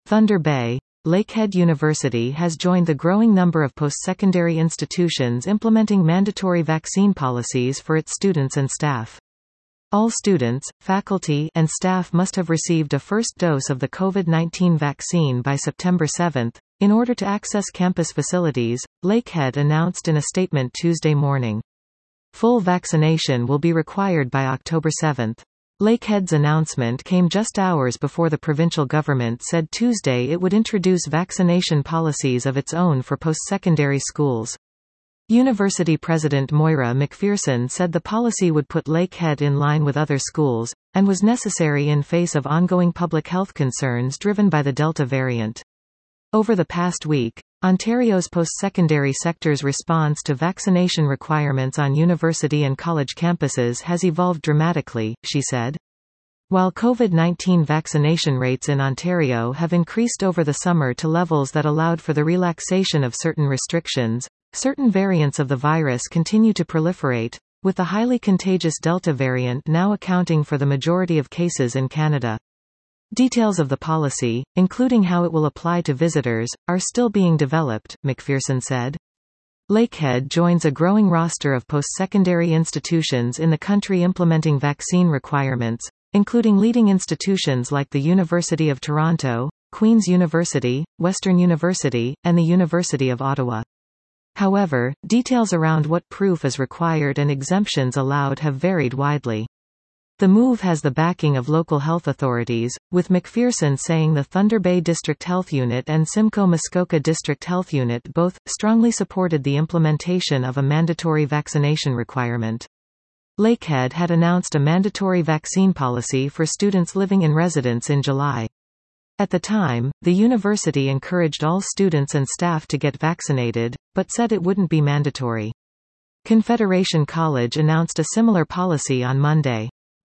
Thunder Bay. Lakehead University has joined the growing number of post-secondary institutions implementing mandatory vaccine policies for its students and staff. All students, faculty, and staff must have received a first dose of the COVID-19 vaccine by September 7, in order to access campus facilities, Lakehead announced in a statement Tuesday morning. Full vaccination will be required by October 7. Lakehead's announcement came just hours before the provincial government said Tuesday it would introduce vaccination policies of its own for post-secondary schools. University President Moira McPherson said the policy would put Lakehead in line with other schools, and was necessary in face of ongoing public health concerns driven by the Delta variant. Over the past week, Ontario's post-secondary sector's response to vaccination requirements on university and college campuses has evolved dramatically, she said. While COVID-19 vaccination rates in Ontario have increased over the summer to levels that allowed for the relaxation of certain restrictions, certain variants of the virus continue to proliferate, with the highly contagious Delta variant now accounting for the majority of cases in Canada. Details of the policy, including how it will apply to visitors, are still being developed, McPherson said. Lakehead joins a growing roster of post-secondary institutions in the country implementing vaccine requirements, including leading institutions like the University of Toronto, Queen's University, Western University, and the University of Ottawa. However, details around what proof is required and exemptions allowed have varied widely. The move has the backing of local health authorities, with McPherson saying the Thunder Bay District Health Unit and Simcoe Muskoka District Health Unit both strongly supported the implementation of a mandatory vaccination requirement. Lakehead had announced a mandatory vaccine policy for students living in residence in July. At the time, the university encouraged all students and staff to get vaccinated, but said it wouldn't be mandatory. Confederation College announced a similar policy on Monday.